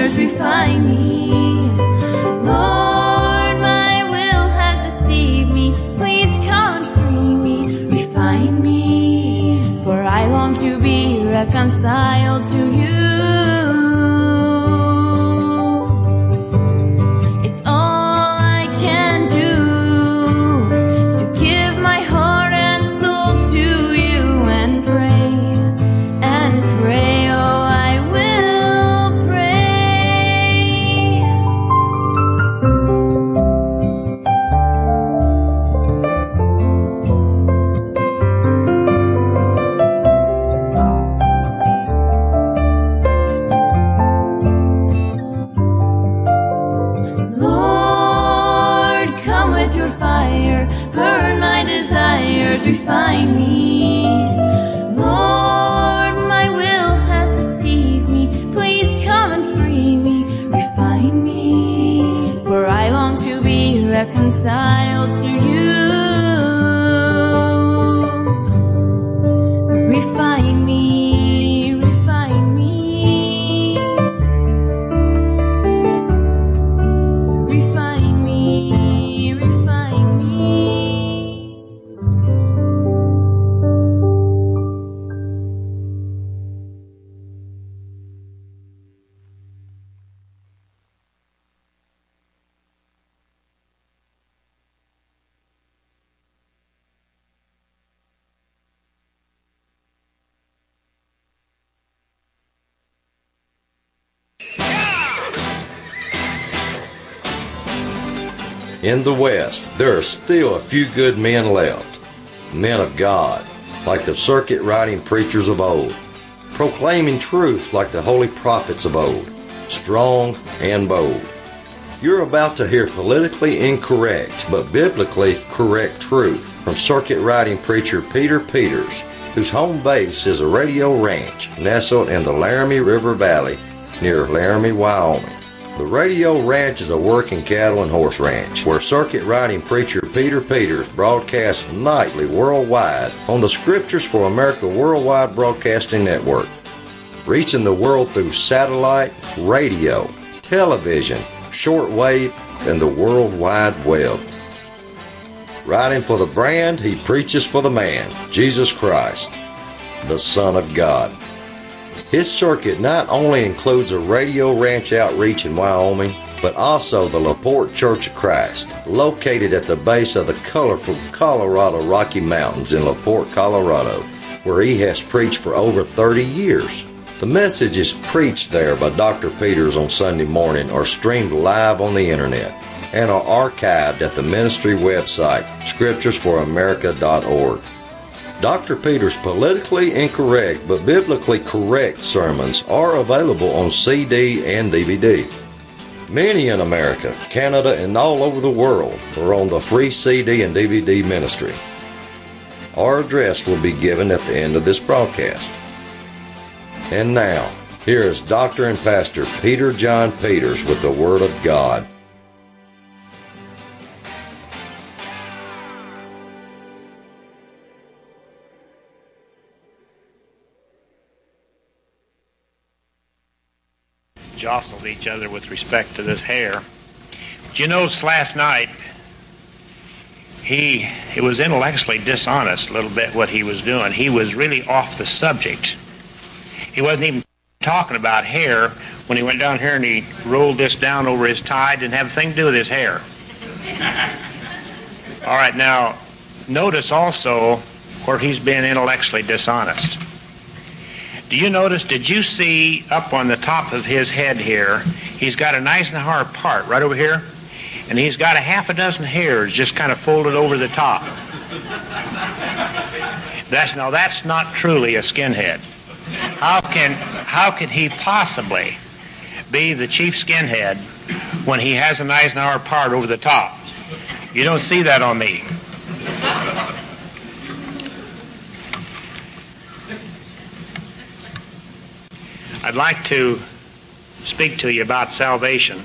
desires, refine me. Lord, my will has deceived me. Please come and free me, refine me. For I long to be reconciled to you. Refine me. Lord, my will has deceived me. Please come and free me, refine me. For I long to be reconciled to you. Refine me, refine me. Refine me, refine me. In the West, there are still a few good men left, men of God, like the circuit-riding preachers of old, proclaiming truth like the holy prophets of old, strong and bold. You're about to hear politically incorrect but biblically correct truth from circuit-riding preacher Peter Peters, whose home base is a radio ranch nestled in the Laramie River Valley near Laramie, Wyoming. The Radio Ranch is a working cattle and horse ranch where circuit-riding preacher Peter Peters broadcasts nightly worldwide on the Scriptures for America Worldwide Broadcasting Network, reaching the world through satellite, radio, television, shortwave, and the World Wide Web. Writing for the brand, he preaches for the man, Jesus Christ, the Son of God. His circuit not only includes a radio ranch outreach in Wyoming, but also the LaPorte Church of Christ, located at the base of the colorful Colorado Rocky Mountains in LaPorte, Colorado, where he has preached for over 30 years. The message is preached there by Dr. Peters on Sunday morning or streamed live on the internet and are archived at the ministry website, scripturesforamerica.org. Dr. Peters' politically incorrect but biblically correct sermons are available on CD and DVD. Many in America, Canada, and all over the world are on the free CD and DVD ministry. Our address will be given at the end of this broadcast. And now, here is Dr. and Pastor Peter John Peters with the Word of God. Jostled each other with respect to this hair. But you notice last night it was intellectually dishonest a little bit what he was doing. He was really off the subject. He wasn't even talking about hair when he went down here and he rolled this down over his tie. It didn't have a thing to do with his hair. All right, now notice also where he's been intellectually dishonest. Do you notice, did you see up on the top of his head here, he's got a nice and hard part right over here, and he's got a half a dozen hairs just kind of folded over the top. That's not truly a skinhead. How could he possibly be the chief skinhead when he has a nice and hard part over the top? You don't see that on me. I'd like to speak to you about salvation.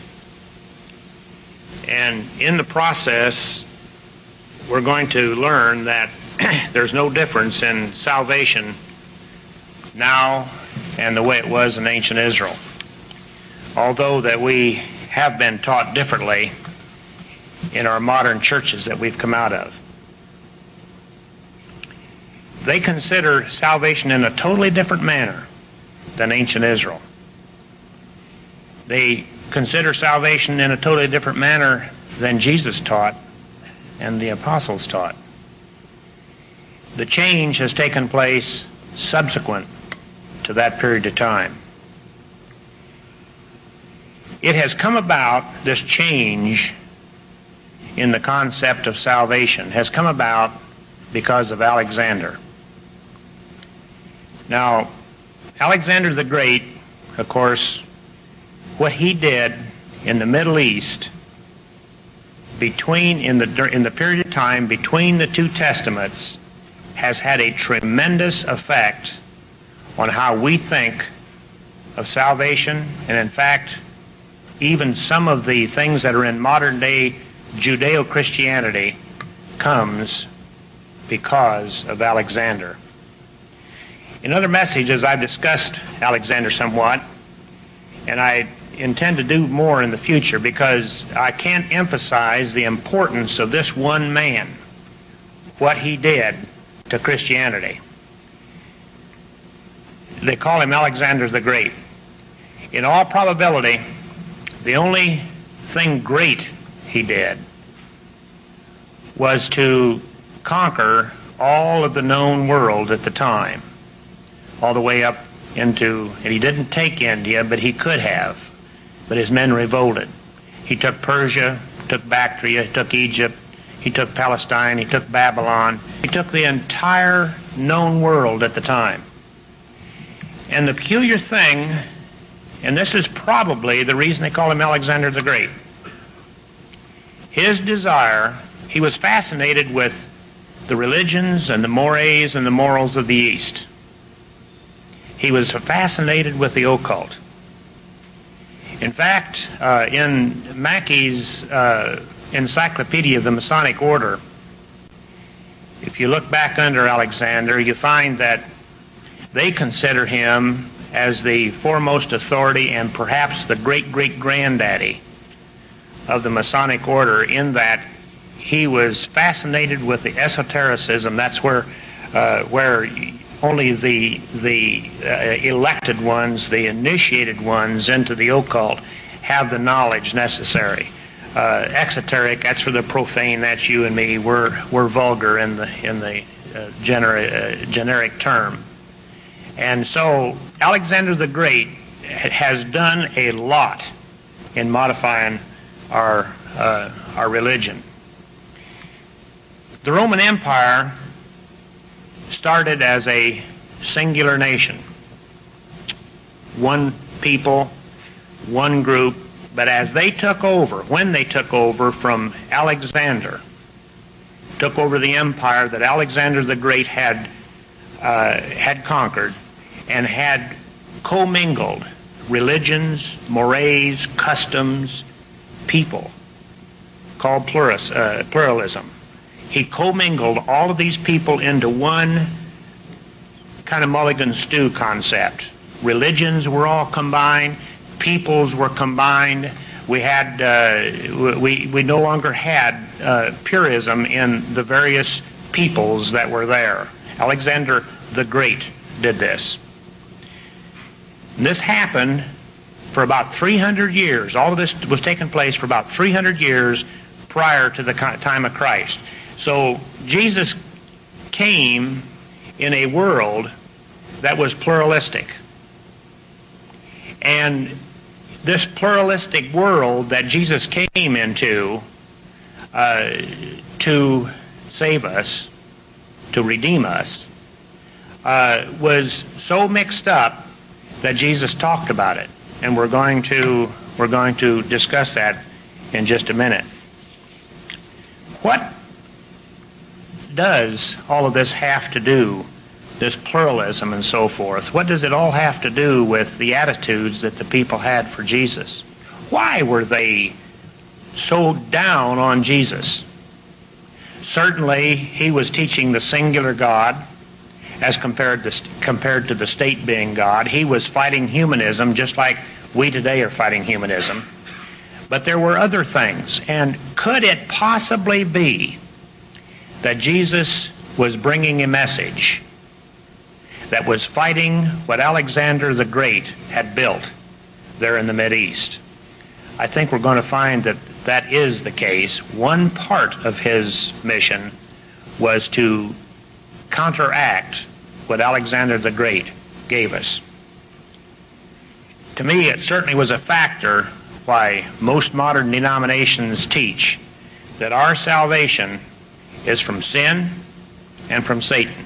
And in the process, we're going to learn that there's no difference in salvation now and the way it was in ancient Israel. although that we have been taught differently in our modern churches that we've come out of. They consider salvation in a totally different manner than ancient Israel. They consider salvation in a totally different manner than Jesus taught and the apostles taught. The change has taken place subsequent to that period of time. It has come about, this change in the concept of salvation has come about because of Alexander. Now, Alexander the Great, of course, what he did in the Middle East in the period of time between the two testaments has had a tremendous effect on how we think of salvation, and in fact, even some of the things that are in modern-day Judeo-Christianity comes because of Alexander. In other messages, I've discussed Alexander somewhat, and I intend to do more in the future because I can't emphasize the importance of this one man, what he did to Christianity. They call him Alexander the Great. In all probability, the only thing great he did was to conquer all of the known world at the time, all the way up into, and he didn't take India, but he could have, but his men revolted. He took Persia, took Bactria, took Egypt, he took Palestine, he took Babylon, he took the entire known world at the time. And the peculiar thing, and this is probably the reason they call him Alexander the Great, his desire, he was fascinated with the religions and the mores and the morals of the East. He was fascinated with the occult. In fact, in Mackey's Encyclopedia of the Masonic Order, if you look back under Alexander, you find that they consider him as the foremost authority and perhaps the great-great-granddaddy of the Masonic Order, in that he was fascinated with the esotericism. That's where only the elected ones, the initiated ones into the occult, have the knowledge necessary. Exoteric, that's for the profane. That's you and me. We're vulgar in the generic term. And so Alexander the Great has done a lot in modifying our religion. The Roman Empire started as a singular nation, one people, one group, but as they took over, when they took over from Alexander, took over the empire that Alexander the Great had conquered, and had commingled religions, mores, customs, people, called pluralism. He commingled all of these people into one kind of mulligan stew concept. Religions were all combined, peoples were combined. We had we no longer had purism in the various peoples that were there. Alexander the Great did this. And this happened for about 300 years. All of this was taking place for about 300 years prior to the time of Christ. So Jesus came in a world that was pluralistic. And this pluralistic world that Jesus came into to save us, to redeem us, was so mixed up that Jesus talked about it. And we're going to discuss that in just a minute. What does all of this have to do, this pluralism and so forth, what does it all have to do with the attitudes that the people had for Jesus? Why were they so down on Jesus? Certainly, he was teaching the singular God as compared to the state being God. He was fighting humanism, just like We today are fighting humanism. But there were other things. And could it possibly be that Jesus was bringing a message that was fighting what Alexander the Great had built there in the Mideast? I think we're going to find that that is the case. One part of his mission was to counteract what Alexander the Great gave us. To me, it certainly was a factor why most modern denominations teach that our salvation is from sin and from Satan.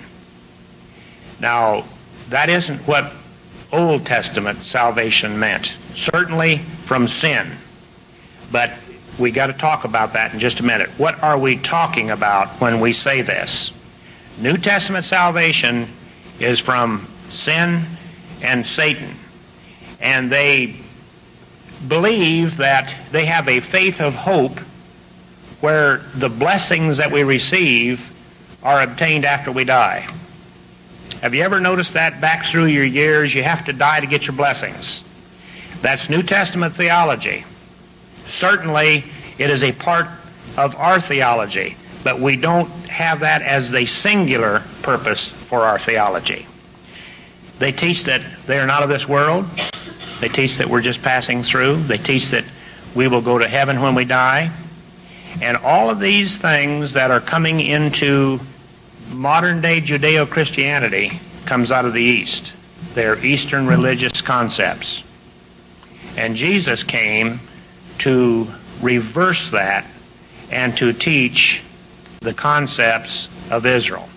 Now, that isn't what Old Testament salvation meant. Certainly from sin. But we got to talk about that in just a minute. What are we talking about when we say this? New Testament salvation is from sin and Satan. And they believe that they have a faith of hope where the blessings that we receive are obtained after we die. Have you ever noticed that back through your years you have to die to get your blessings? That's New Testament theology. Certainly it is a part of our theology, but we don't have that as the singular purpose for our theology. They teach that they are not of this world. They teach that we're just passing through. They teach that we will go to heaven when we die. And all of these things that are coming into modern-day Judeo-Christianity comes out of the East. They're Eastern religious concepts. And Jesus came to reverse that and to teach the concepts of Israel.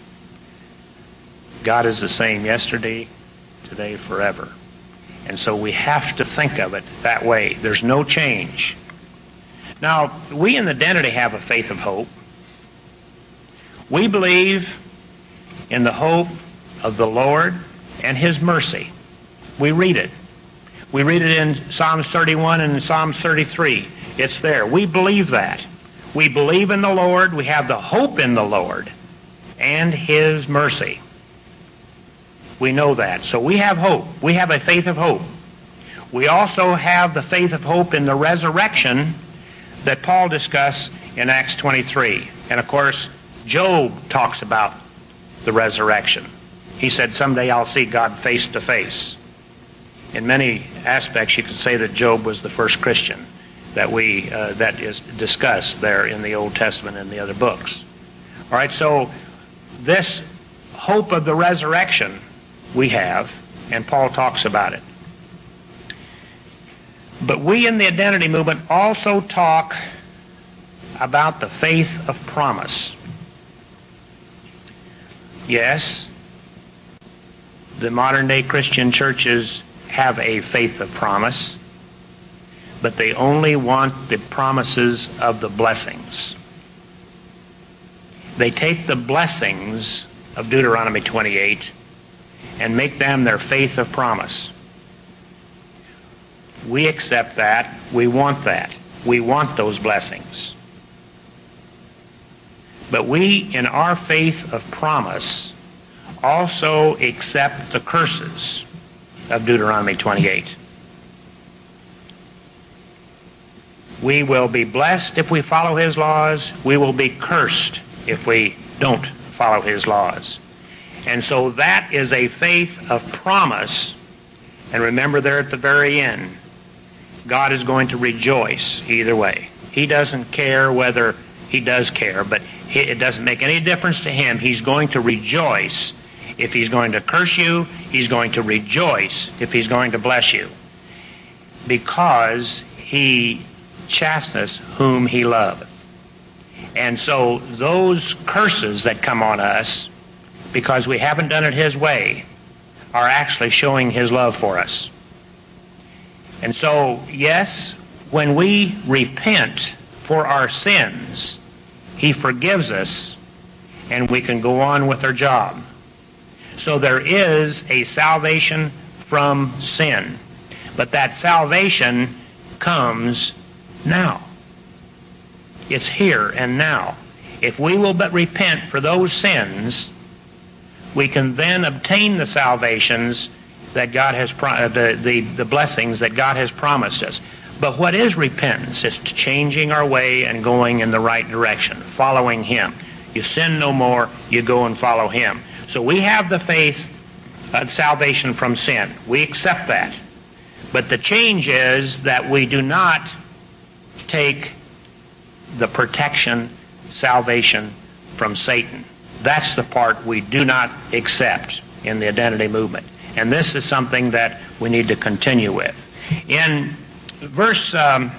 God is the same yesterday, today, forever. And so we have to think of it that way. There's no change. Now, we in the Identity have a faith of hope. We believe in the hope of the Lord and His mercy. We read it. We read it in Psalms 31 and in Psalms 33. It's there. We believe that. We believe in the Lord. We have the hope in the Lord and His mercy. We know that. So we have hope. We have a faith of hope. We also have the faith of hope in the resurrection that Paul discussed in Acts 23. And of course, Job talks about the resurrection. He said, someday I'll see God face to face. In many aspects, you could say that Job was the first Christian that is discussed there in the Old Testament and the other books. All right, so this hope of the resurrection we have, and Paul talks about it. But we in the identity movement also talk about the faith of promise. Yes, the modern-day Christian churches have a faith of promise, but they only want the promises of the blessings. They take the blessings of Deuteronomy 28 and make them their faith of promise. We accept that. We want that. We want those blessings. But we, in our faith of promise, also accept the curses of Deuteronomy 28. We will be blessed if we follow His laws. We will be cursed if we don't follow His laws. And so that is a faith of promise. And remember there at the very end, God is going to rejoice either way. He doesn't care whether He does care, but it doesn't make any difference to Him. He's going to rejoice if He's going to curse you. He's going to rejoice if He's going to bless you. Because He chasteneth whom He loveth. And so those curses that come on us, because we haven't done it His way, are actually showing His love for us. And so, yes, when we repent for our sins, He forgives us and we can go on with our job. So there is a salvation from sin. But that salvation comes now. It's here and now. If we will but repent for those sins, we can then obtain the salvations that God has the blessings that God has promised us. But what is repentance? It's changing our way and going in the right direction, following Him. You sin no more, you go and follow Him. So we have the faith of salvation from sin. We accept that. But the change is that we do not take the protection, salvation from Satan. That's the part we do not accept in the identity movement. And this is something that we need to continue with. In verse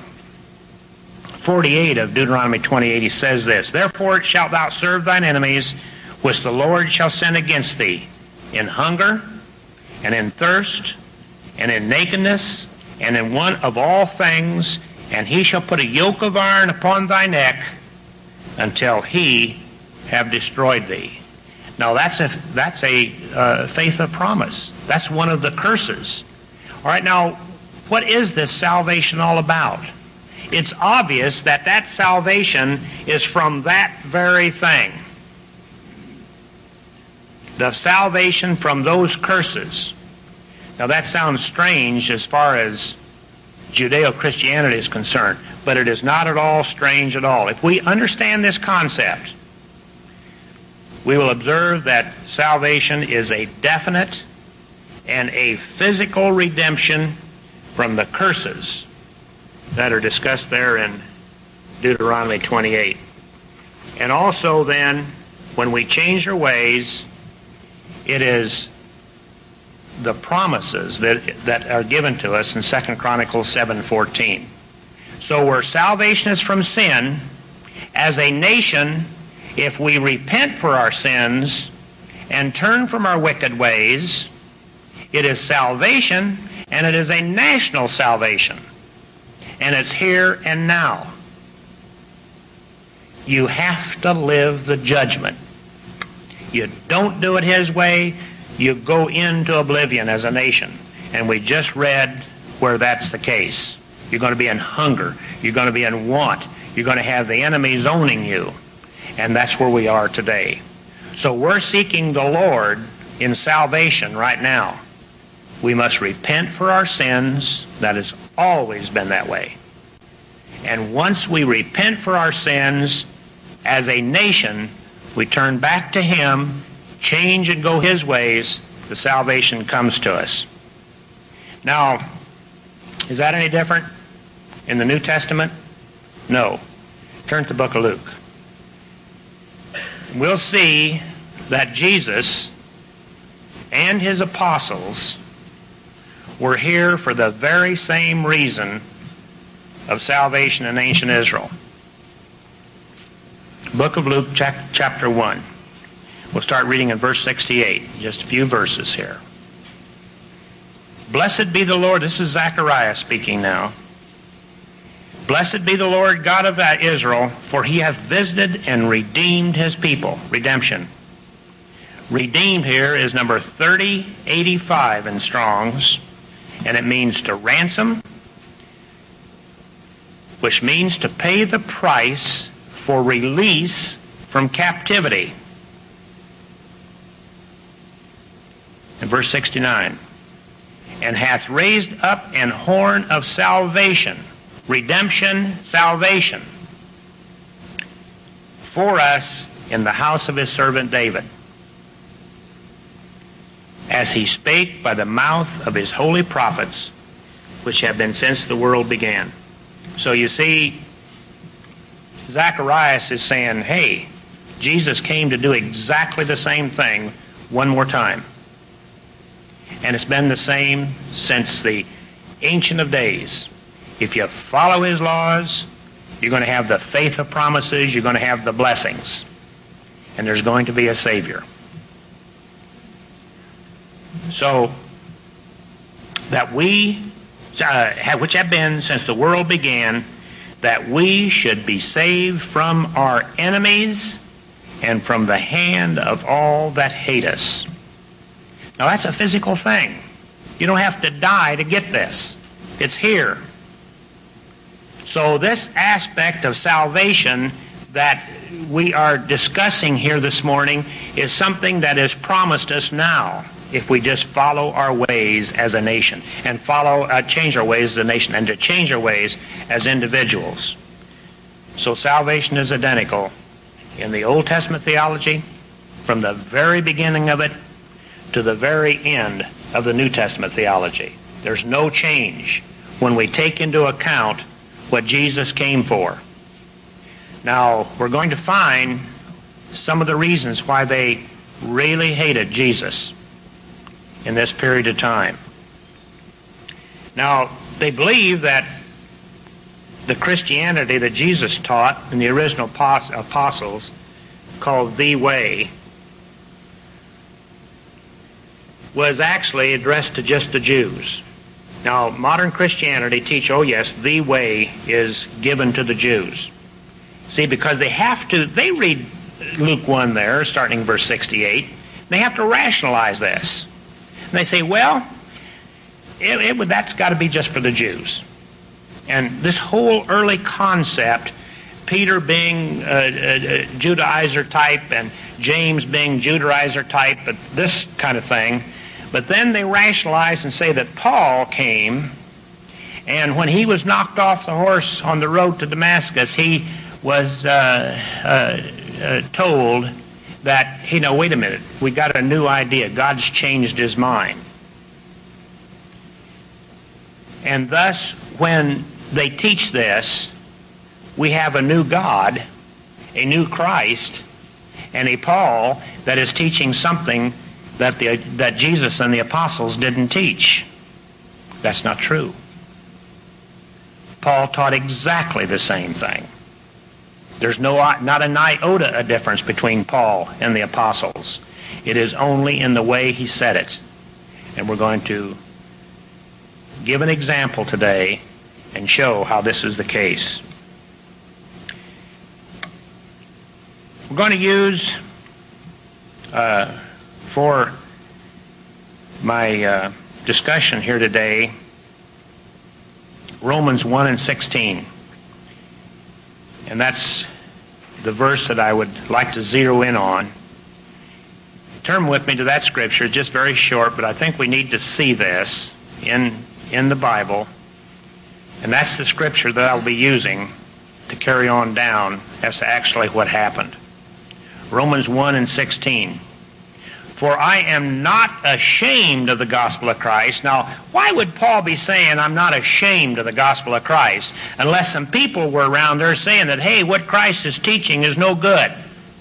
48 of Deuteronomy 28, he says this, "Therefore shalt thou serve thine enemies, which the Lord shall send against thee, in hunger, and in thirst, and in nakedness, and in want of all things, and he shall put a yoke of iron upon thy neck, until he have destroyed thee." Now that's a faith of promise. That's one of the curses. All right, now what is this salvation all about? It's obvious that that salvation is from that very thing. The salvation from those curses. Now that sounds strange as far as Judeo-Christianity is concerned, but it is not at all strange at all. If we understand this concept, we will observe that salvation is a definite and a physical redemption from the curses that are discussed there in Deuteronomy 28. And also then, when we change our ways, it is the promises that are given to us in 2 Chronicles 7:14. So where salvation is from sin, as a nation, if we repent for our sins and turn from our wicked ways, it is salvation, and it is a national salvation. And it's here and now. You have to live the judgment. You don't do it His way, you go into oblivion as a nation. And we just read where that's the case. You're going to be in hunger. You're going to be in want. You're going to have the enemies owning you. And that's where we are today. So we're seeking the Lord in salvation right now. We must repent for our sins. That has always been that way. And once we repent for our sins, as a nation, we turn back to Him, change and go His ways, the salvation comes to us. Now, is that any different in the New Testament? No. Turn to the book of Luke. We'll see that Jesus and His apostles were here for the very same reason of salvation in ancient Israel. Book of Luke, chapter 1. We'll start reading in verse 68, just a few verses here. "Blessed be the Lord," this is Zechariah speaking now. "Blessed be the Lord God of Israel, for He hath visited and redeemed His people." Redemption. Redeemed here is number 3085 in Strong's, and it means to ransom, which means to pay the price for release from captivity. In verse 69, "And hath raised up an horn of salvation," redemption, salvation, "for us in the house of His servant David, as He spake by the mouth of His holy prophets, which have been since the world began." So you see, Zacharias is saying, hey, Jesus came to do exactly the same thing one more time. And it's been the same since the Ancient of Days. If you follow His laws, you're going to have the faith of promises, you're going to have the blessings. And there's going to be a Savior. So, that we, which have been since the world began, that we should be saved from our enemies and from the hand of all that hate us. Now that's a physical thing. You don't have to die to get this. It's here. So this aspect of salvation that we are discussing here this morning is something that is promised us now. if we just follow our ways as a nation and change our ways as a nation and to change our ways as individuals. So salvation is identical in the Old Testament theology from the very beginning of it to the very end of the New Testament theology. There's no change when we take into account what Jesus came for. Now, we're going to find some of the reasons why they really hated Jesus in this period of time. Now, they believe that the Christianity that Jesus taught in the original apostles, called the Way, was actually addressed to just the Jews. Now, modern Christianity teach, oh yes, the way is given to the Jews. See, because they read Luke 1 there, starting verse 68, they have to rationalize this. And they say, well, that's got to be just for the Jews. And this whole early concept, Peter being a Judaizer type and James being Judaizer type, but this kind of thing. But then they rationalize and say that Paul came, and when he was knocked off the horse on the road to Damascus, he was told that, hey, no, wait a minute, we got a new idea. God's changed his mind. And thus, when they teach this, we have a new God, a new Christ, and a Paul that is teaching something that Jesus and the apostles didn't teach. That's not true. Paul taught exactly the same thing. There's not an iota of difference between Paul and the apostles. It is only in the way he said it. And we're going to give an example today and show how this is the case. We're going to use for my discussion here today Romans 1 and 16. And that's the verse that I would like to zero in on. Turn with me to that scripture. It's just very short, but I think we need to see this in the Bible. And that's the scripture that I'll be using to carry on down as to actually what happened. Romans 1 and 16. For I am not ashamed of the gospel of Christ. Now, why would Paul be saying I'm not ashamed of the gospel of Christ unless some people were around there saying that, hey, what Christ is teaching is no good.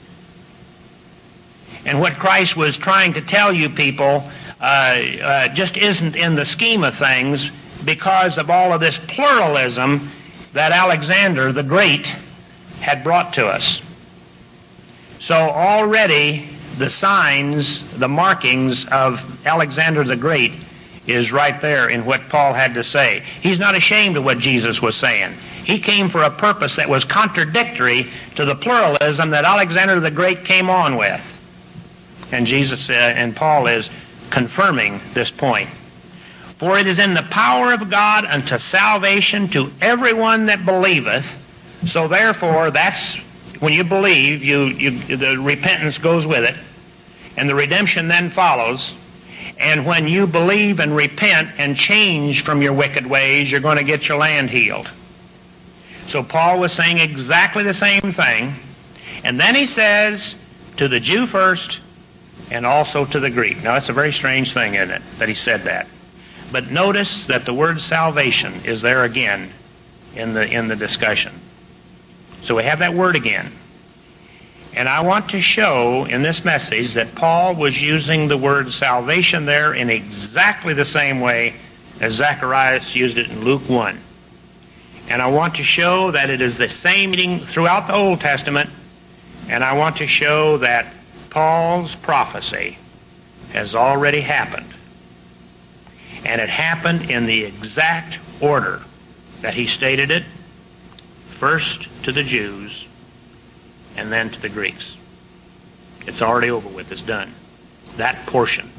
And what Christ was trying to tell you people just isn't in the scheme of things because of all of this pluralism that Alexander the Great had brought to us. So already the signs, the markings of Alexander the Great is right there in what Paul had to say. He's not ashamed of what Jesus was saying. He came for a purpose that was contradictory to the pluralism that Alexander the Great came on with. And Jesus and Paul is confirming this point. For it is in the power of God unto salvation to everyone that believeth. So therefore, that's when you believe, the repentance goes with it, and the redemption then follows. And when you believe and repent and change from your wicked ways, you're going to get your land healed. So Paul was saying exactly the same thing. And then he says, to the Jew first, and also to the Greek. Now that's a very strange thing, isn't it, that he said that. But notice that the word salvation is there again in the discussion. So we have that word again. And I want to show in this message that Paul was using the word salvation there in exactly the same way as Zacharias used it in Luke 1. And I want to show that it is the same meaning throughout the Old Testament. And I want to show that Paul's prophecy has already happened. And it happened in the exact order that he stated it. First to the Jews, and then to the Greeks. It's already over with. It's done. That portion.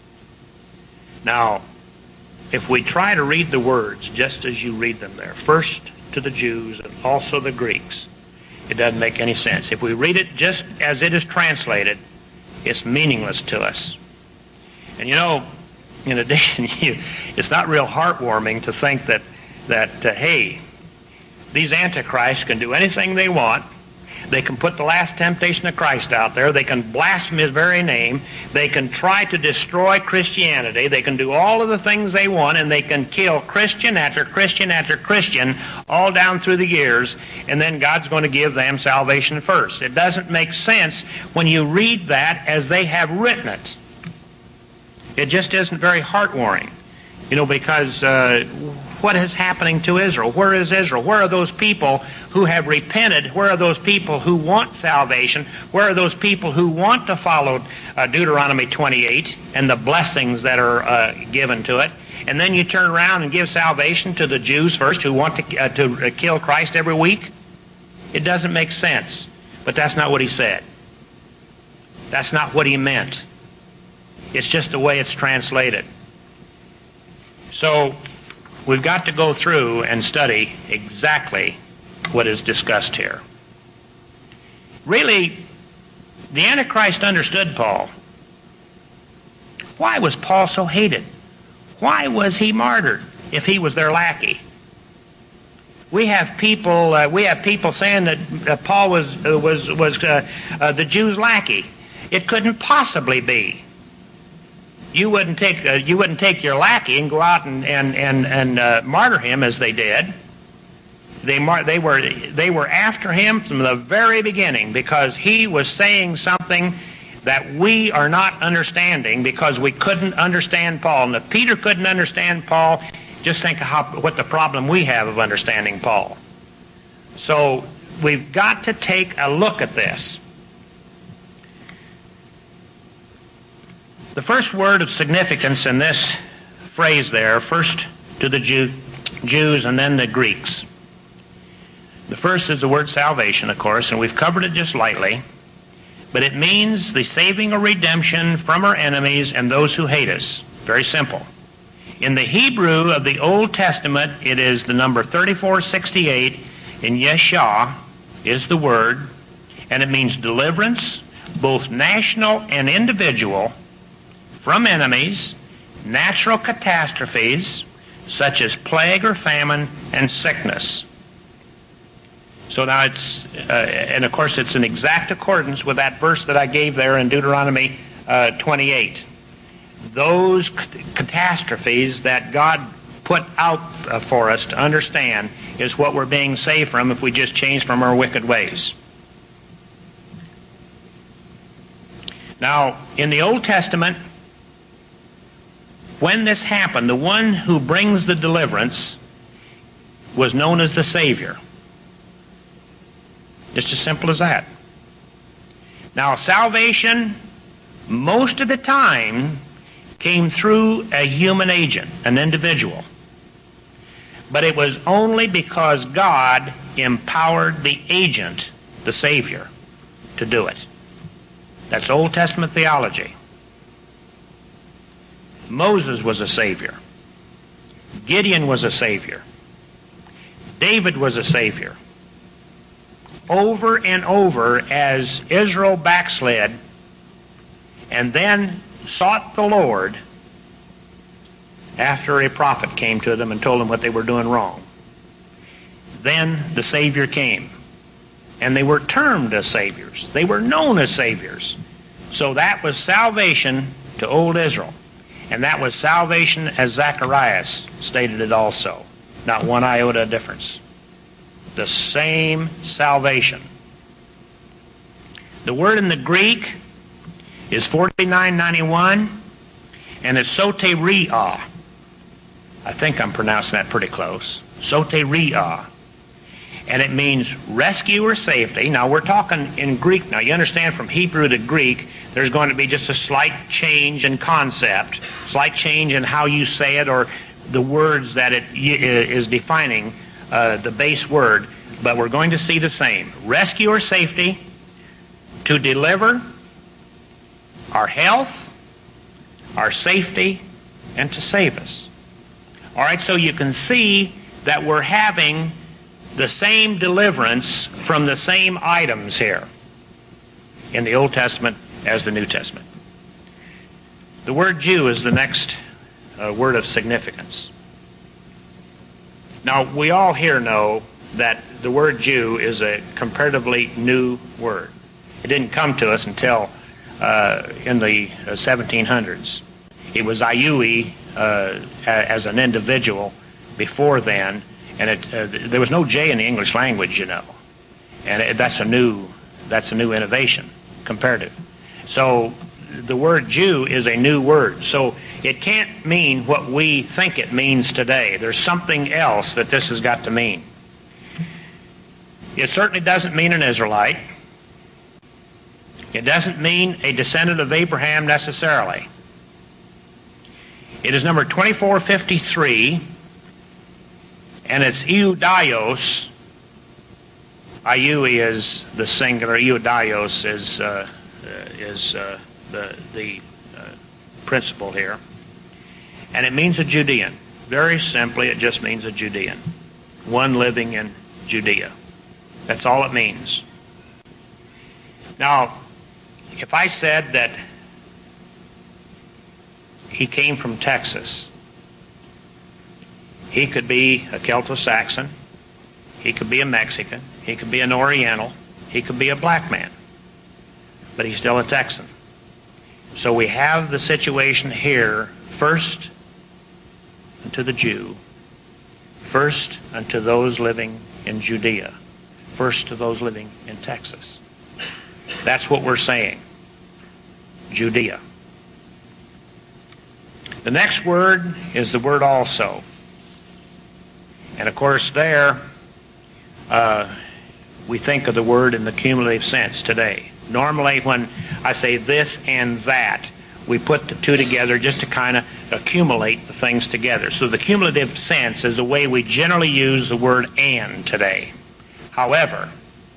Now, if we try to read the words just as you read them there, first to the Jews and also the Greeks, it doesn't make any sense. If we read it just as it is translated, it's meaningless to us. And you know, in addition, it's not real heartwarming to think that hey, these antichrists can do anything they want. They can put the last temptation of Christ out there. They can blaspheme his very name. They can try to destroy Christianity. They can do all of the things they want, and they can kill Christian after Christian after Christian all down through the years, and then God's going to give them salvation first. It doesn't make sense when you read that as they have written it. It just isn't very heartwarming, you know, because what is happening to Israel? Where is Israel? Where are those people who have repented? Where are those people who want salvation? Where are those people who want to follow Deuteronomy 28 and the blessings that are given to it? And then you turn around and give salvation to the Jews first who want to kill Christ every week? It doesn't make sense. But that's not what he said. That's not what he meant. It's just the way it's translated. So we've got to go through and study exactly what is discussed here. Really, the Antichrist understood Paul. Why was Paul so hated? Why was he martyred if he was their lackey? We have people saying that Paul was the Jews' lackey. It couldn't possibly be. You wouldn't take your lackey and go out and martyr him as they did. They were after him from the very beginning because he was saying something that we are not understanding because we couldn't understand Paul. And if Peter couldn't understand Paul, just think of what the problem we have of understanding Paul. So we've got to take a look at this. The first word of significance in this phrase there, first to the Jews and then the Greeks. The first is the word salvation, of course, and we've covered it just lightly. But it means the saving or redemption from our enemies and those who hate us. Very simple. In the Hebrew of the Old Testament, it is the number 3468, and Yeshua is the word, and it means deliverance, both national and individual, from enemies, natural catastrophes, such as plague or famine and sickness. So now it's, and of course it's in exact accordance with that verse that I gave there in Deuteronomy 28. Those catastrophes that God put out for us to understand is what we're being saved from if we just change from our wicked ways. Now, in the Old Testament, when this happened, the one who brings the deliverance was known as the Savior. Just as simple as that. Now, salvation, most of the time, came through a human agent, an individual. But it was only because God empowered the agent, the Savior, to do it. That's Old Testament theology. Moses was a Savior. Gideon was a Savior. David was a Savior. Over and over as Israel backslid and then sought the Lord after a prophet came to them and told them what they were doing wrong. Then the Savior came. And they were termed as Saviors. They were known as Saviors. So that was salvation to old Israel. And that was salvation as Zacharias stated it also. Not one iota difference. The same salvation. The word in the Greek is 4991, and it's soteria. I think I'm pronouncing that pretty close. Soteria. And it means rescue or safety. Now, we're talking in Greek now. You understand from Hebrew to Greek, there's going to be just a slight change in concept, slight change in how you say it or the words that it is defining, the base word. But we're going to see the same. Rescue or safety, to deliver our health, our safety, and to save us. All right, so you can see that we're having the same deliverance from the same items here in the Old Testament as the New Testament. The word Jew is the next word of significance. Now, we all here know that the word Jew is a comparatively new word. It didn't come to us until in the 1700s. It was Iui as an individual before then, and there was no J in the English language, you know, and that's a new innovation, comparative. So the word Jew is a new word. So it can't mean what we think it means today. There's something else that this has got to mean. It certainly doesn't mean an Israelite. It doesn't mean a descendant of Abraham necessarily. It is number 2453, and it's Iudaios. Iui is the singular. Iudaios is the principle here. And it means a Judean. Very simply, it just means a Judean. One living in Judea. That's all it means. Now, if I said that he came from Texas, he could be a Celto-Saxon, he could be a Mexican, he could be an Oriental, he could be a black man, but he's still a Texan. So we have the situation here, first unto the Jew, first unto those living in Judea, first to those living in Texas. That's what we're saying. Judea. The next word is the word also. And of course there, we think of the word in the cumulative sense today. Normally when I say this and that, we put the two together just to kind of accumulate the things together. So the cumulative sense is the way we generally use the word and today. However,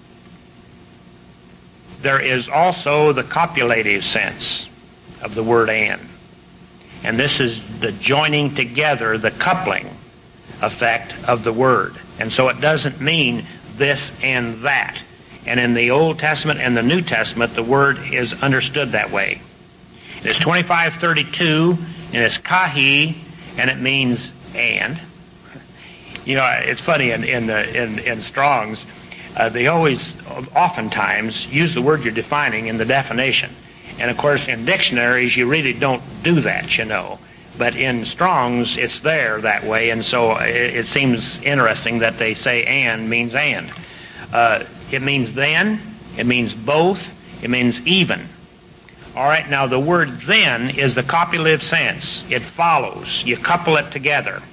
there is also the copulative sense of the word and. And this is the joining together, the coupling effect of the word. And so it doesn't mean this and that. And in the Old Testament and the New Testament, the word is understood that way. It is 2532, and it's kahi, and it means and. You know, it's funny in Strong's, they oftentimes use the word you're defining in the definition. And of course, in dictionaries, you really don't do that, you know. But in Strong's, it's there that way, and so it seems interesting that they say and means and. It means then, it means both, it means even. All right, now the word then is the copulative sense. It follows. You couple it together.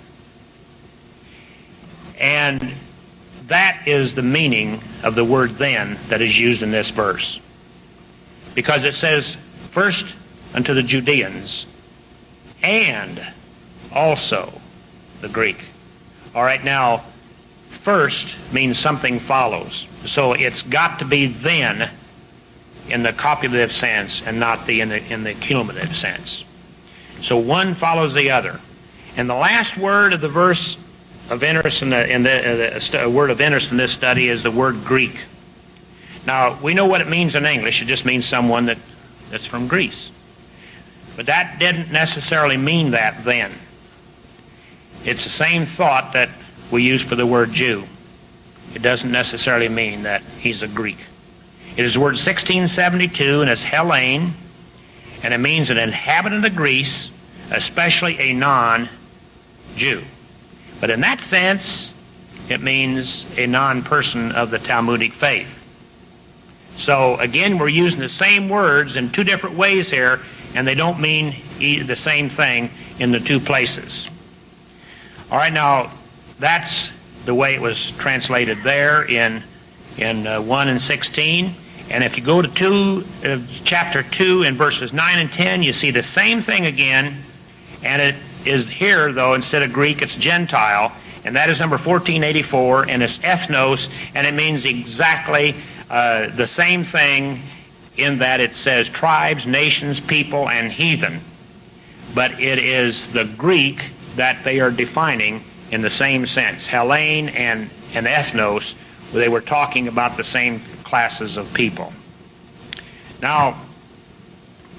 And that is the meaning of the word then that is used in this verse. Because it says, first unto the Judeans, and also the Greek. All right, now, first means something follows. So it's got to be then in the copulative sense and not in the cumulative sense. So one follows the other. And the last word of the verse of interest word of interest in this study is the word Greek. Now, we know what it means in English. It just means someone that's from Greece. But that didn't necessarily mean that then. It's the same thought that we use for the word Jew. It doesn't necessarily mean that he's a Greek. It is the word 1672, and it's Hellene, and it means an inhabitant of Greece, especially a non-Jew. But in that sense, it means a non-person of the Talmudic faith. So again, we're using the same words in two different ways here, and they don't mean the same thing in the two places. All right, now that's the way it was translated there in 1 and 16. And if you go to chapter 2 in verses 9 and 10, you see the same thing again. And it is here, though, instead of Greek, it's Gentile. And that is number 1484, and it's ethnos, and it means exactly the same thing in that it says tribes, nations, people, and heathen. But it is the Greek that they are defining in the same sense. Hellene and ethnos, where they were talking about the same classes of people. Now,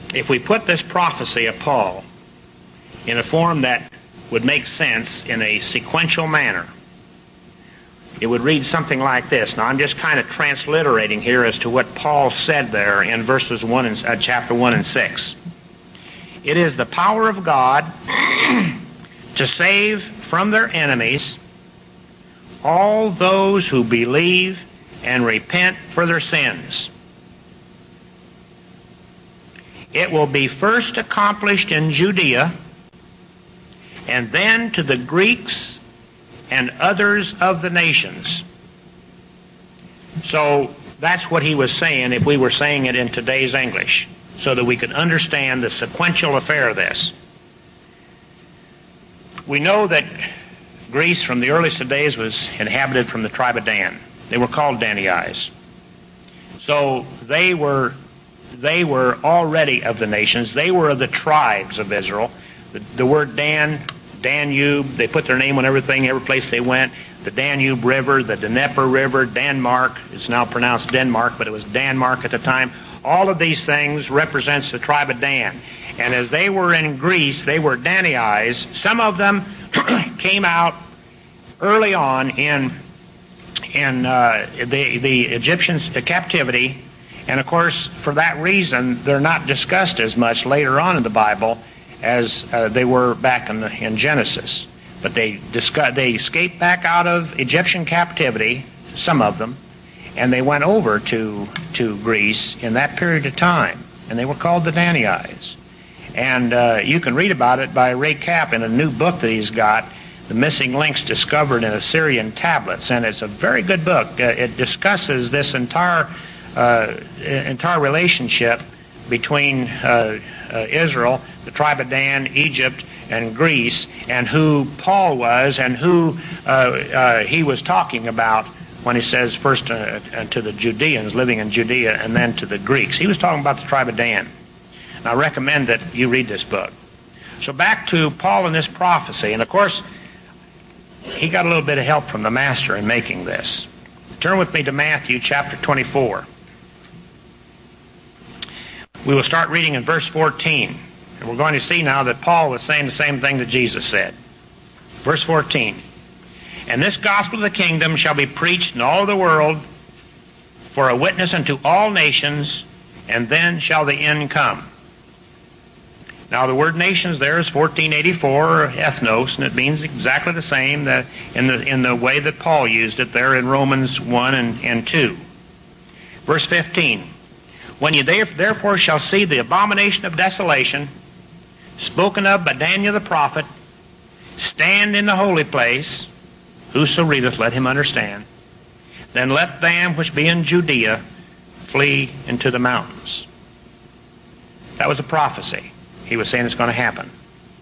if we put this prophecy of Paul in a form that would make sense in a sequential manner, it would read something like this. Now, I'm just kind of transliterating here as to what Paul said there in verses 1 and chapter 1 and 6. It is the power of God to save from their enemies all those who believe and repent for their sins. It will be first accomplished in Judea, and then to the Greeks and others of the nations. So that's what he was saying if we were saying it in today's English, so that we could understand the sequential affair of this. We know that Greece from the earliest of days was inhabited from the tribe of Dan. They were called Danites. So they were already of the nations. They were of the tribes of Israel. The word Dan, Danube, they put their name on everything, every place they went. The Danube River, the Dnieper River, Denmark, it's now pronounced Denmark, but it was Danmark at the time. All of these things represents the tribe of Dan. And as they were in Greece, they were Danites. Some of them came out early on in the Egyptians' captivity, and of course, for that reason, they're not discussed as much later on in the Bible as they were back in Genesis. But they escaped back out of Egyptian captivity, some of them, and they went over to Greece in that period of time, and they were called the Danites. And you can read about it by Ray Kapp in a new book that he's got, The Missing Links Discovered in Assyrian Tablets, and it's a very good book. It discusses this entire relationship between Israel, the tribe of Dan, Egypt, and Greece, and who Paul was and who he was talking about when he says first to the Judeans living in Judea and then to the Greeks. He was talking about the tribe of Dan. And I recommend that you read this book. So back to Paul and this prophecy, and of course he got a little bit of help from the Master in making this. Turn with me to Matthew chapter 24. We will start reading in verse 14. And we're going to see now that Paul was saying the same thing that Jesus said. Verse 14. And this gospel of the kingdom shall be preached in all the world for a witness unto all nations, and then shall the end come. Now the word nations there is 1484, or ethnos, and it means exactly the same in the way that Paul used it there in Romans 1 and 2. Verse 15. When ye therefore shall see the abomination of desolation, spoken of by Daniel the prophet, stand in the holy place, whoso readeth, let him understand. Then let them which be in Judea flee into the mountains. That was a prophecy. He was saying it's going to happen.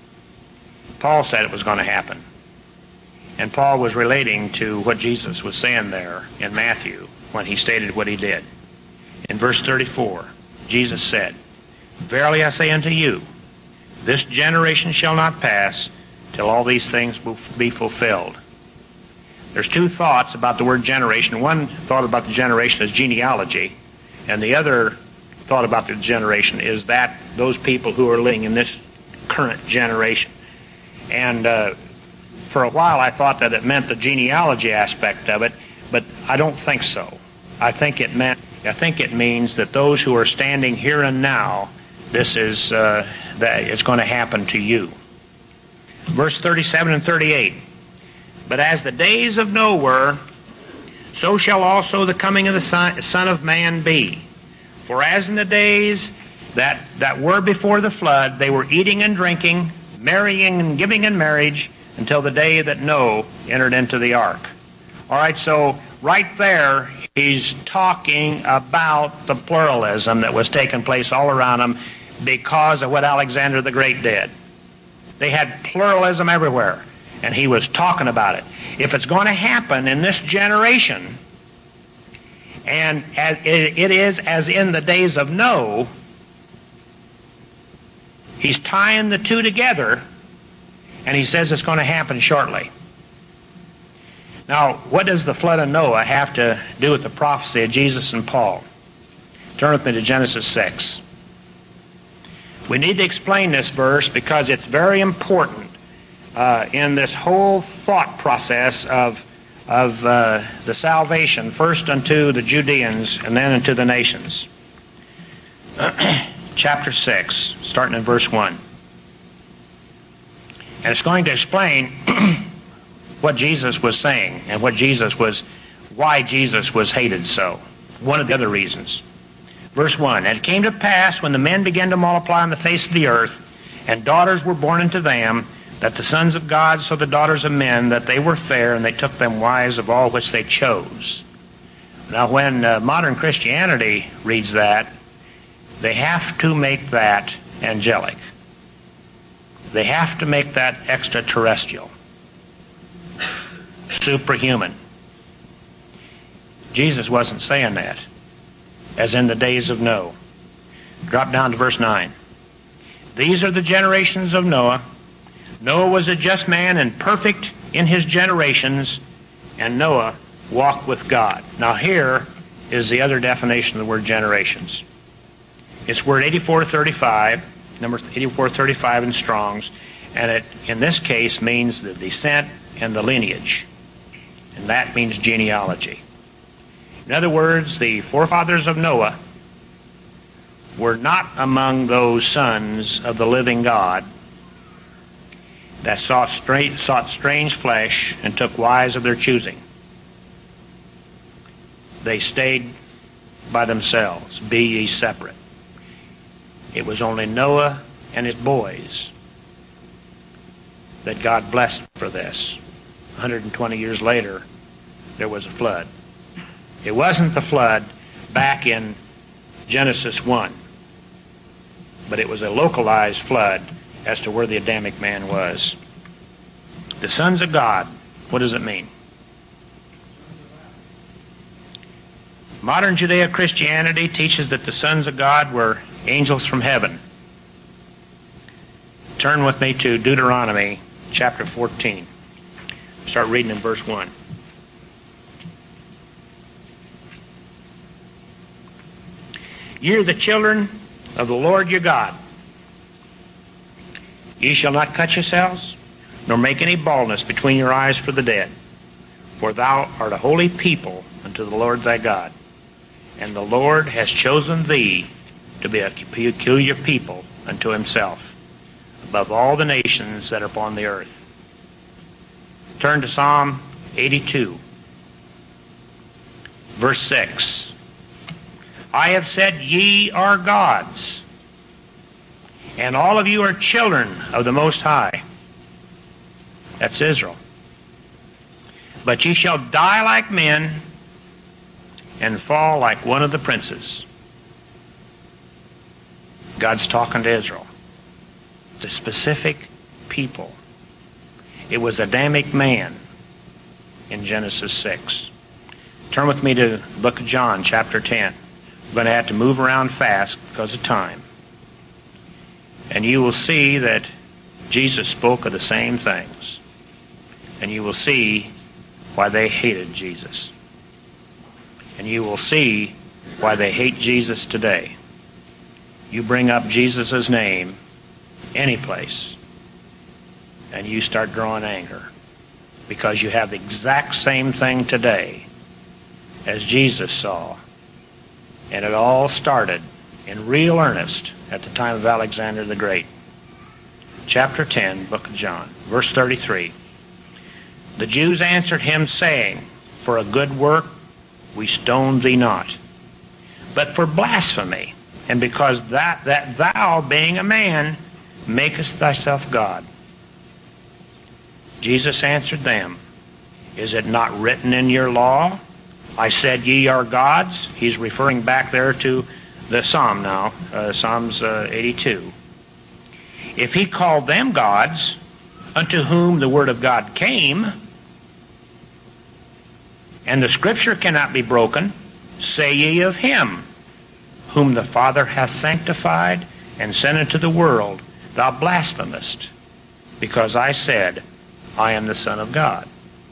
Paul said it was going to happen. And Paul was relating to what Jesus was saying there in Matthew when he stated what he did. In verse 34, Jesus said, Verily I say unto you, this generation shall not pass till all these things be fulfilled. There's two thoughts about the word generation. One thought about the generation as genealogy, and the other thought about the generation is that those people who are living in this current generation. And for a while I thought that it meant the genealogy aspect of it, but I don't think so. I think it means that those who are standing here and now, this is that it's going to happen to you. Verse 37 and 38. But as the days of Noah were, so shall also the coming of the Son of Man be. For as in the days that were before the flood, they were eating and drinking, marrying and giving in marriage, until the day that Noah entered into the ark. All right, so right there, he's talking about the pluralism that was taking place all around them because of what Alexander the Great did. They had pluralism everywhere, and he was talking about it. If it's going to happen in this generation, and as it is as in the days of Noah, he's tying the two together, and he says it's going to happen shortly. Now, what does the flood of Noah have to do with the prophecy of Jesus and Paul? Turn with me to Genesis 6. We need to explain this verse because it's very important in this whole thought process of the salvation, first unto the Judeans and then unto the nations. Chapter 6, starting in verse 1. And it's going to explain what Jesus was saying and why Jesus was hated so. One of the other reasons. Verse 1, And it came to pass, when the men began to multiply on the face of the earth, and daughters were born unto them, that the sons of God saw the daughters of men, that they were fair, and they took them wives of all which they chose. Now when modern Christianity reads that, they have to make that angelic. They have to make that extraterrestrial, superhuman. Jesus wasn't saying that, as in the days of Noah. Drop down to verse 9. These are the generations of Noah. Noah was a just man and perfect in his generations, and Noah walked with God. Now here is the other definition of the word generations. It's word 8435, number 8435 in Strong's, and it, in this case, means the descent and the lineage. And that means genealogy. In other words, the forefathers of Noah were not among those sons of the living God that sought strange flesh and took wives of their choosing. They stayed by themselves. Be ye separate. It was only Noah and his boys that God blessed for this. 120 years later, there was a flood. It wasn't the flood back in Genesis 1, but it was a localized flood as to where the Adamic man was. The sons of God, what does it mean? Modern Judeo-Christianity teaches that the sons of God were angels from heaven. Turn with me to Deuteronomy chapter 14. Start reading in verse 1. Ye are the children of the Lord your God. Ye shall not cut yourselves, nor make any baldness between your eyes for the dead. For thou art a holy people unto the Lord thy God. And the Lord has chosen thee to be a peculiar people unto himself, above all the nations that are upon the earth. Turn to Psalm 82, verse 6. I have said, ye are gods, and all of you are children of the Most High. That's Israel. But ye shall die like men and fall like one of the princes. God's talking to Israel, the specific people. It was Adamic man in Genesis 6. Turn with me to the book of John, chapter 10. I'm going to have to move around fast because of time. And you will see that Jesus spoke of the same things. And you will see why they hated Jesus. And you will see why they hate Jesus today. You bring up Jesus' name any place, and you start drawing anger because you have the exact same thing today as Jesus saw. And it all started in real earnest at the time of Alexander the Great. Chapter 10, book of John, verse 33. The Jews answered him, saying, For a good work we stone thee not, but for blasphemy, and because that thou, being a man, makest thyself God. Jesus answered them, Is it not written in your law, I said ye are gods? He's referring back there to the Psalm now, Psalms 82. If he called them gods, unto whom the word of God came, and the scripture cannot be broken, say ye of him, whom the Father hath sanctified and sent into the world, thou blasphemest, because I said, I am the Son of God.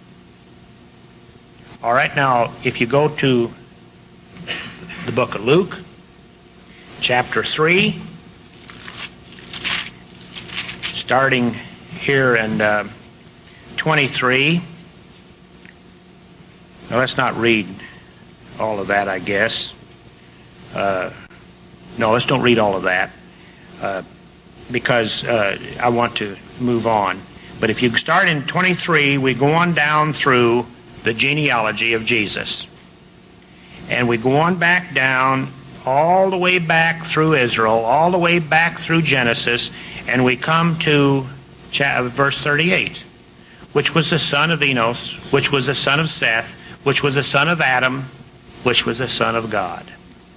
All right, now, if you go to the book of Luke, chapter 3, starting here in 23. Now, let's not read all of that, I guess. No, let's don't read all of that because I want to move on. But if you start in 23, we go on down through the genealogy of Jesus. And we go on back down, all the way back through Israel, all the way back through Genesis, and we come to verse 38, which was the son of Enos, which was the son of Seth, which was the son of Adam, which was the son of God.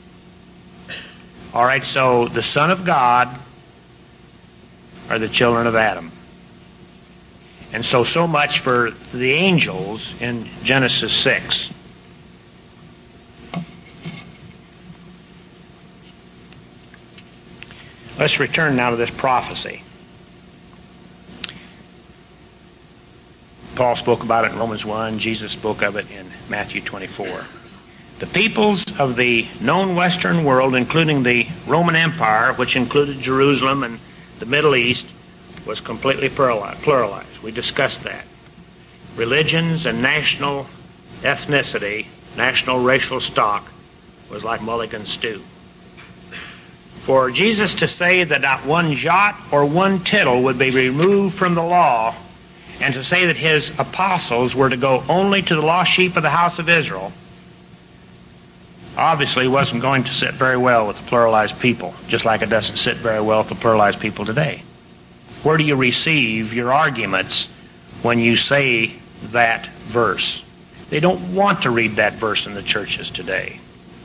All right, so the son of God are the children of Adam. And so much for the angels in Genesis 6. Let's return now to this prophecy. Paul spoke about it in Romans 1. Jesus spoke of it in Matthew 24. The peoples of the known Western world, including the Roman Empire, which included Jerusalem and the Middle East, was completely pluralized. We discussed that. Religions and national ethnicity, national racial stock, was like Mulligan stew. For Jesus to say that not one jot or one tittle would be removed from the law, and to say that his apostles were to go only to the lost sheep of the house of Israel, obviously wasn't going to sit very well with the pluralized people, just like it doesn't sit very well with the pluralized people today. Where do you receive your arguments when you say that verse? They don't want to read that verse in the churches today.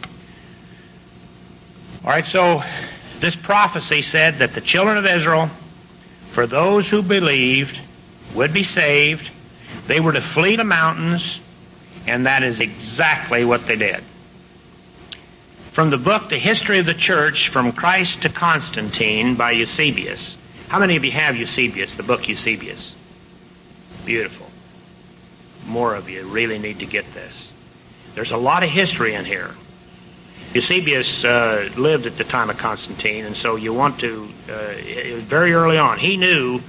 All right, so this prophecy said that the children of Israel, for those who believed, would be saved. They were to flee the mountains, and that is exactly what they did. From the book, The History of the Church, From Christ to Constantine by Eusebius. How many of you have Eusebius, the book Eusebius? Beautiful. More of you really need to get this. There's a lot of history in here. Eusebius lived at the time of Constantine, and so you want to, it was very early on. He lived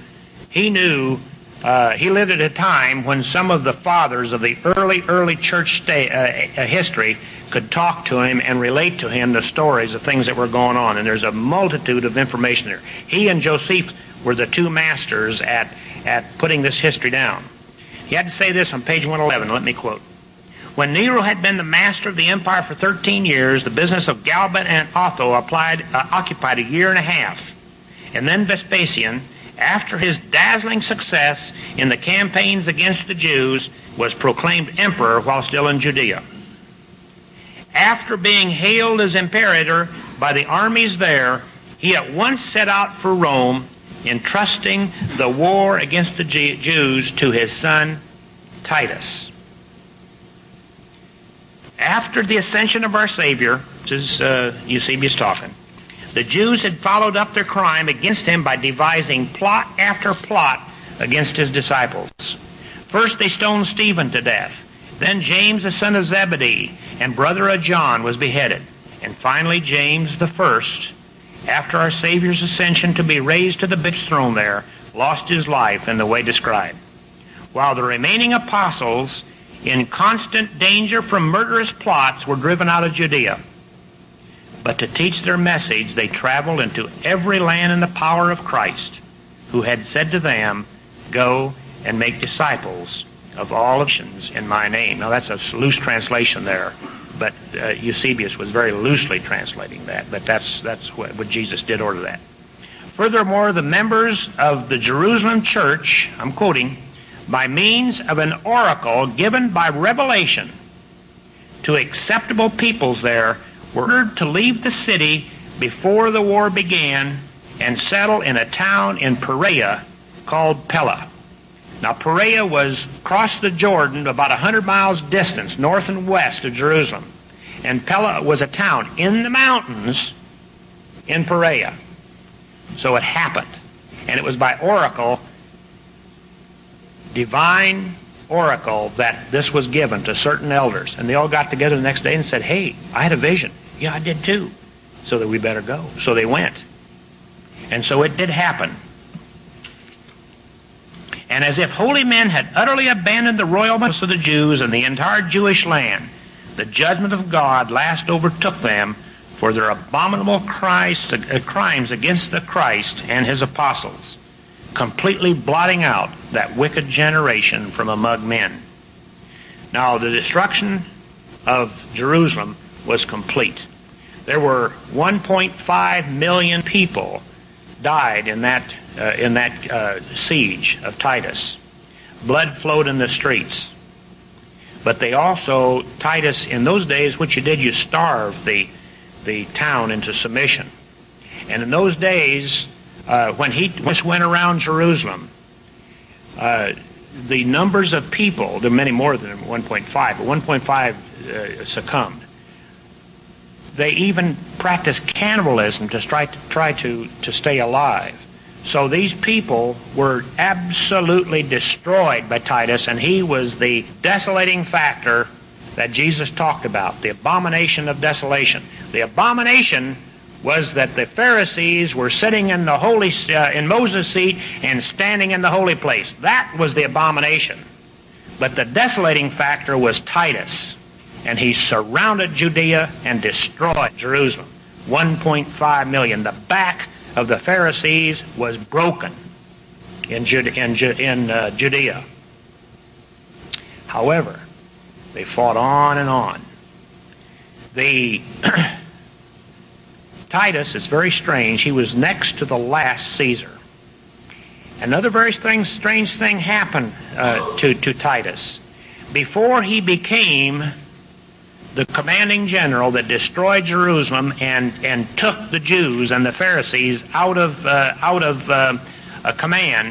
at a time when some of the fathers of the early church history could talk to him and relate to him the stories of things that were going on. And there's a multitude of information there. He and Josephus were the two masters at putting this history down. He had to say this on page 111. Let me quote. When Nero had been the master of the empire for 13 years, the business of Galba and Otho occupied a year and a half. And then Vespasian, after his dazzling success in the campaigns against the Jews, was proclaimed emperor while still in Judea. After being hailed as imperator by the armies there, he at once set out for Rome, entrusting the war against the Jews to his son Titus. After the ascension of our Savior, this is Eusebius talking, the Jews had followed up their crime against him by devising plot after plot against his disciples. First they stoned Stephen to death. Then James, the son of Zebedee, and brother of John, was beheaded. And finally James the first, after our Savior's ascension to be raised to the bishop's throne there, lost his life in the way described. While the remaining apostles, in constant danger from murderous plots, were driven out of Judea. But to teach their message, they traveled into every land in the power of Christ, who had said to them, "Go and make disciples of all nations in my name." Now that's a loose translation there, but Eusebius was very loosely translating that. But that's what Jesus did order that. Furthermore, the members of the Jerusalem church, I'm quoting, by means of an oracle given by revelation to acceptable peoples there, were ordered to leave the city before the war began and settle in a town in Perea called Pella. Now Perea was across the Jordan about 100 miles distance, north and west of Jerusalem. And Pella was a town in the mountains in Perea. So it happened. And it was by oracle, divine oracle, that this was given to certain elders. And they all got together the next day and said, "Hey, I had a vision." "Yeah, I did too." "So that we better go." So they went. And so it did happen. And as if holy men had utterly abandoned the royal of the Jews and the entire Jewish land, the judgment of God last overtook them for their abominable crimes against the Christ and his apostles, completely blotting out that wicked generation from among men. Now, the destruction of Jerusalem was complete. There were 1.5 million people died in that siege of Titus. Blood flowed in the streets. But they also, Titus, in those days, what you did, you starved the town into submission. And in those days, when he just went around Jerusalem, the numbers of people, there are many more than 1.5, but 1.5 succumbed. They even practiced cannibalism to try to stay alive. So these people were absolutely destroyed by Titus, and he was the desolating factor that Jesus talked about, the abomination of desolation. The abomination was that the Pharisees were sitting in the in Moses' seat and standing in the holy place. That was the abomination. But the desolating factor was Titus, and he surrounded Judea and destroyed Jerusalem. 1.5 million. The back of the Pharisees was broken in Judea. However, they fought on and on. Titus is very strange. He was next to the last Caesar. Another very strange thing happened to Titus. Before he became the commanding general that destroyed Jerusalem and took the Jews and the Pharisees out of command,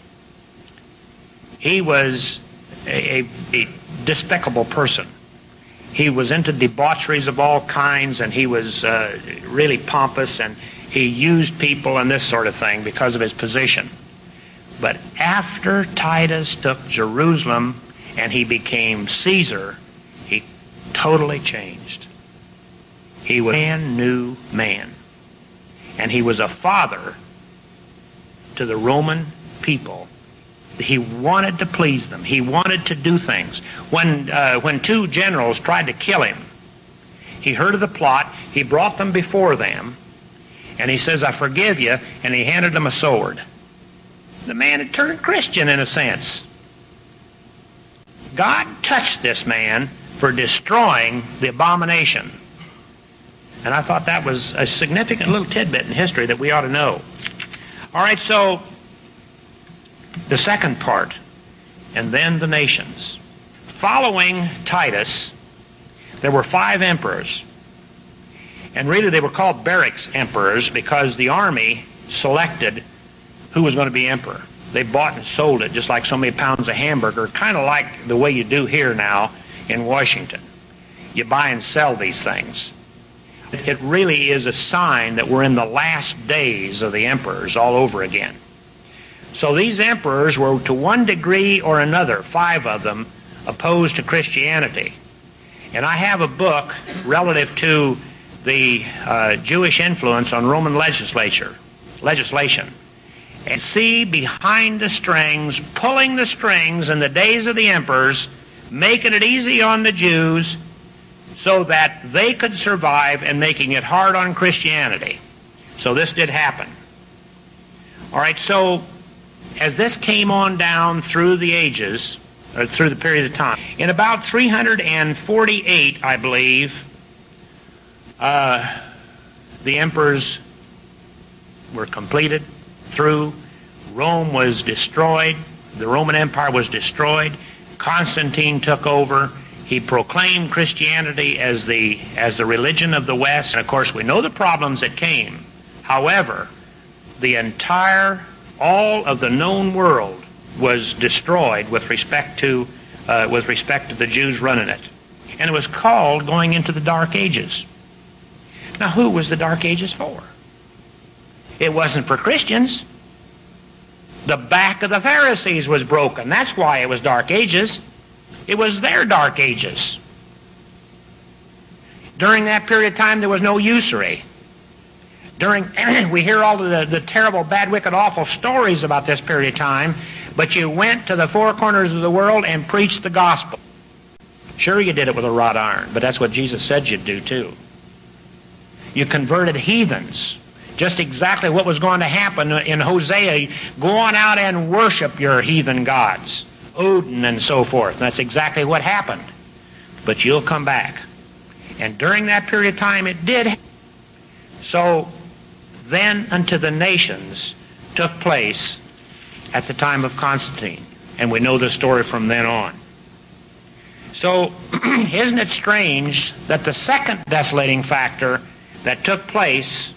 he was a despicable person. He was into debaucheries of all kinds, and he was really pompous, and he used people and this sort of thing because of his position. But after Titus took Jerusalem and he became Caesar, he totally changed. He was a brand new man. And he was a father to the Roman people. He wanted to please them. He wanted to do things. When two generals tried to kill him, he heard of the plot. He brought them before them, and he says, "I forgive you," and he handed them a sword. The man had turned Christian in a sense. God touched this man for destroying the abomination. And I thought that was a significant little tidbit in history that we ought to know. All right, so the second part, and then the nations. Following Titus, there were 5 emperors. And really they were called barracks emperors because the army selected who was going to be emperor. They bought and sold it just like so many pounds of hamburger, kind of like the way you do here now in Washington. You buy and sell these things. It really is a sign that we're in the last days of the emperors all over again. So these emperors were, to one degree or another, 5 of them, opposed to Christianity. And I have a book relative to the Jewish influence on Roman legislation. And see behind the strings, pulling the strings in the days of the emperors, making it easy on the Jews so that they could survive, and making it hard on Christianity. So this did happen. All right, so as this came on down through the ages, or through the period of time, in about 348, I believe, the emperors were completed through. Rome was destroyed. The Roman Empire was destroyed. Constantine took over. He proclaimed Christianity as the religion of the West. And of course, we know the problems that came. However, all of the known world was destroyed with respect to the Jews running it. And it was called going into the Dark Ages. Now, who was the Dark Ages for? It wasn't for Christians. The back of the Pharisees was broken. That's why it was Dark Ages. It was their Dark Ages. During that period of time, there was no usury. We hear all of the terrible, bad, wicked, awful stories about this period of time, but you went to the four corners of the world and preached the gospel. Sure, you did it with a wrought iron, but that's what Jesus said you'd do too. You converted heathens. Just exactly what was going to happen in Hosea. Go on out and worship your heathen gods, Odin and so forth. And that's exactly what happened. But you'll come back. And during that period of time, it did. So then unto the nations took place at the time of Constantine. And we know the story from then on. So isn't it strange that the second desolating factor that took place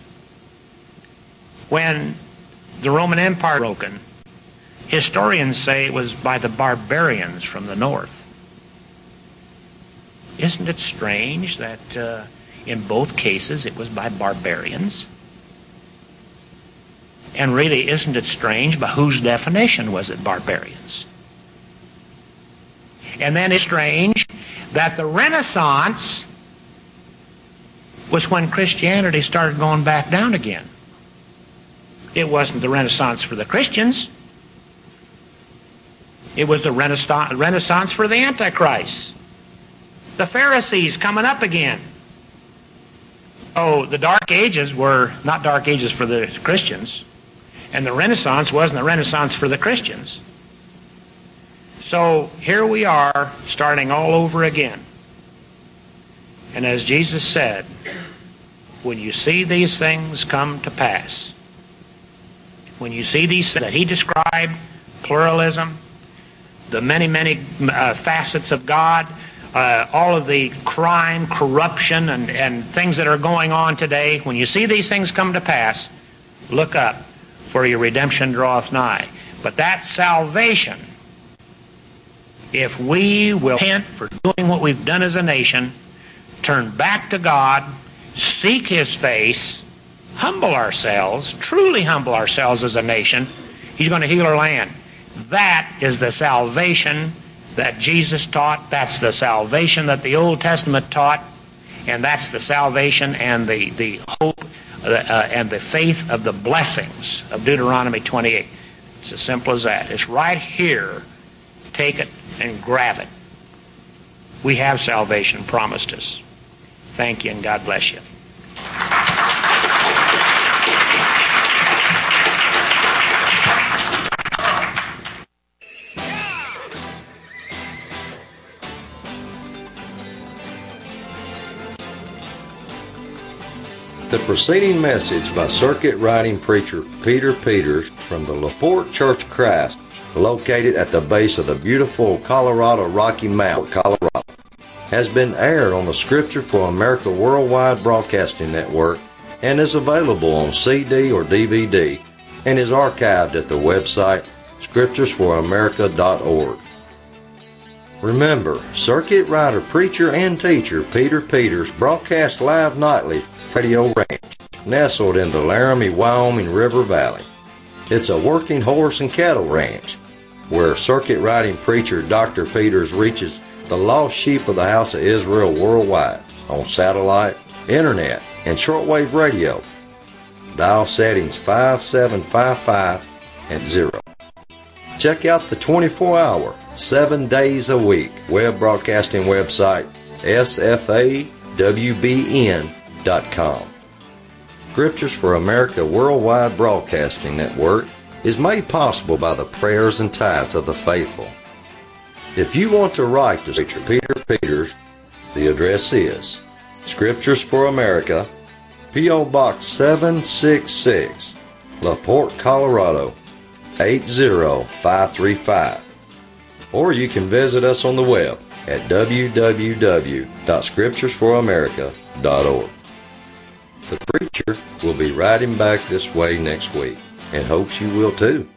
when the Roman Empire broken, historians say it was by the barbarians from the north. Isn't it strange that in both cases it was by barbarians? And really, isn't it strange by whose definition was it barbarians? And then it's strange that the Renaissance was when Christianity started going back down again. It wasn't the Renaissance for the Christians. It was the Renaissance for the Antichrist. The Pharisees coming up again. Oh, the Dark Ages were not Dark Ages for the Christians. And the Renaissance wasn't the Renaissance for the Christians. So here we are, starting all over again. And as Jesus said, when you see these things come to pass, when you see these things that he described, pluralism, the many, many facets of God, all of the crime, corruption, and things that are going on today, when you see these things come to pass, look up, for your redemption draweth nigh. But that salvation, if we will repent for doing what we've done as a nation, turn back to God, seek his face, humble ourselves, truly humble ourselves as a nation, he's going to heal our land. That is the salvation that Jesus taught. That's the salvation that the Old Testament taught. And that's the salvation and the hope and the faith of the blessings of Deuteronomy 28. It's as simple as that. It's right here. Take it and grab it. We have salvation promised us. Thank you, and God bless you. The preceding message by circuit riding preacher Peter Peters from the LaPorte Church of Christ, located at the base of the beautiful Colorado Rocky Mountain, Colorado, has been aired on the Scripture for America Worldwide Broadcasting Network and is available on CD or DVD and is archived at the website scripturesforamerica.org. Remember, circuit rider, preacher, and teacher Peter Peters broadcasts live nightly from Radio Ranch, nestled in the Laramie, Wyoming River Valley. It's a working horse and cattle ranch where circuit riding preacher Dr. Peters reaches the lost sheep of the house of Israel worldwide on satellite, internet, and shortwave radio. Dial settings 5755 and 0. Check out the 24-hour, 7 days a week web broadcasting website sfawbn.com. Scriptures for America Worldwide Broadcasting Network is made possible by the prayers and tithes of the faithful. If you want to write to Preacher Peter Peters, the address is Scriptures for America, P.O. Box 766, LaPorte, Colorado 80535. Or you can visit us on the web at www.scripturesforamerica.org. The preacher will be riding back this way next week and hopes you will too.